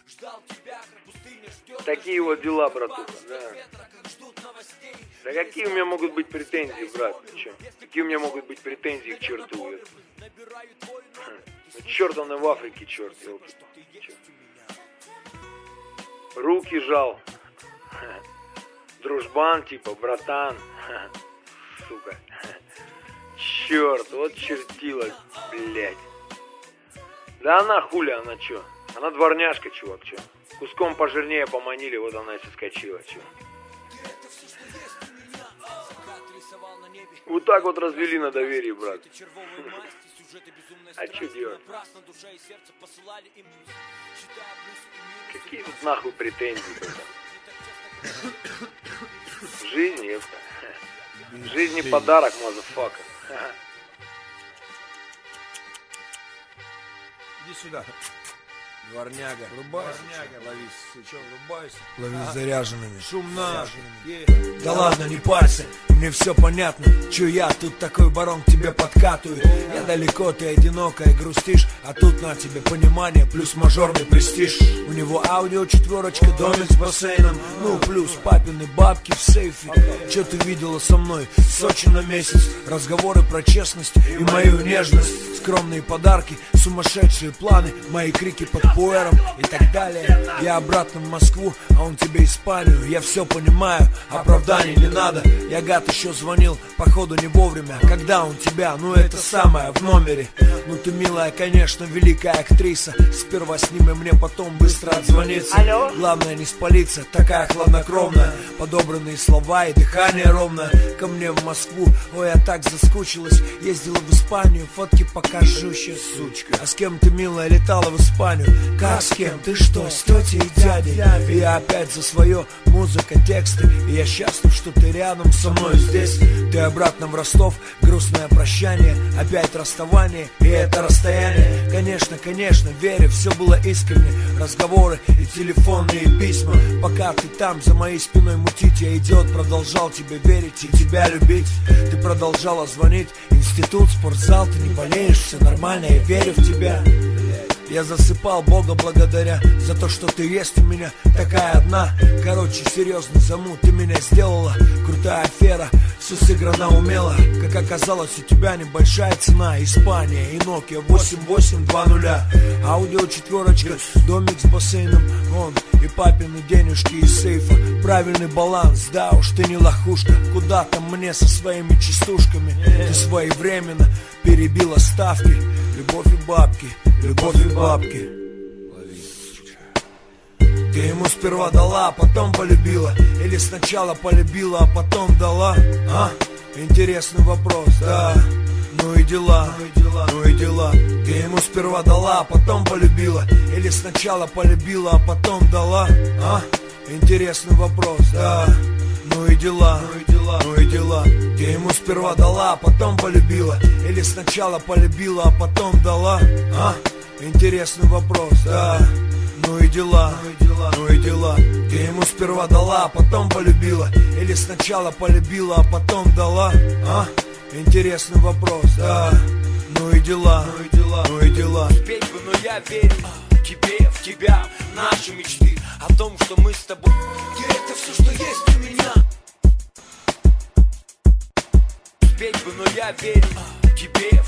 Такие вот дела, братуха, да. Да какие у меня могут быть претензии, брат? Че? Какие у меня могут быть претензии к черту? Ну, черт он и в Африке, черт, елки. Руки жал. Дружбан, типа, братан. Сука. Черт, вот чертила, блядь. Да она хуля, она чё? Она дворняжка, чувак, чё? Куском пожирнее поманили, вот она и соскочила, чё? Вот так вот развели на доверие, брат. А чё делать? Какие тут нахуй претензии, брат? В жизни это. В жизни подарок, мазафака. Иди сюда. Дворняга. Врубайся. Ловись. Ты чё, врубайся? Ловись заряженными. Шумно. Да ладно, не парься. Мне все понятно. Чё я тут такой барон к тебе подкатываю. Я далеко, ты одинокая, грустишь. А тут на тебе понимание, плюс мажорный престиж. У него аудио 4, домик с бассейном. Ну плюс папины бабки в сейфе. Чё ты видела со мной? Сочи на месяц. Разговоры про честность и мою нежность. Скромные подарки, сумасшедшие планы. Мои крики под пуэром и так далее. Я обратно в Москву, а он тебе Испанию. Я все понимаю, оправданий не надо. Я гад еще звонил, походу не вовремя. Когда он тебя, ну это самое, в номере. Ну ты милая, конечно, великая актриса. Сперва сними мне, потом быстро отзвониться. Алло? Главное не спалиться, такая хладнокровная. Подобранные слова и дыхание ровное. Ко мне в Москву, ой, я так заскучилась. Ездила в Испанию, фотки покажу сейчас, сучка. А с кем ты, милая, летала в Испанию? Как с кем? Ты что, с тетей и дядей? И я опять за свое, музыка, тексты. И я счастлив, что ты рядом со мной здесь. Ты обратно в Ростов, грустное прощание. Опять расставание, и это расстояние. Конечно, конечно, верю, все было искренне. Разговоры и телефонные письма. Пока ты там, за моей спиной мутить, я, идиот, продолжал тебе верить и тебя любить. Ты продолжала звонить, институт, спортзал. Ты не болеешь, все нормально, я верю в тебя. Я засыпал Бога благодаря за то, что ты есть у меня такая одна. Короче, серьезно, замут, ты меня сделала. Крутая афера, все сыграно умело. Как оказалось, у тебя небольшая цена. Испания и Nokia 8820. Аудио 4, домик с бассейном. Он и папины денежки из сейфа. Правильный баланс, да уж ты не лохушка. Куда там мне со своими частушками? Ты своевременно перебила ставки. Любовь и бабки, любовь и бабки. Ты ему сперва дала, а потом полюбила. Или сначала полюбила, а потом дала? А? Интересный вопрос, да. Ну и дела, ну и дела. Ты ему сперва дала, а потом полюбила. Или сначала полюбила, а потом дала? А? Интересный вопрос, да. Ну и дела, ну и дела. Ты ему сперва дала, а потом полюбила. Или сначала полюбила, а потом дала? А? Интересный вопрос, да. Ну и дела, ну и дела. Ты ему сперва дала, а потом полюбила. Или сначала полюбила, а потом дала? А? Интересный вопрос, да. Ну и дела, ну и дела. Петь бы, но я верю тебе, в тебя, в наши мечты. О том, что мы с тобой. Ты это все, что есть у меня. Петь бы, но я верю тебе,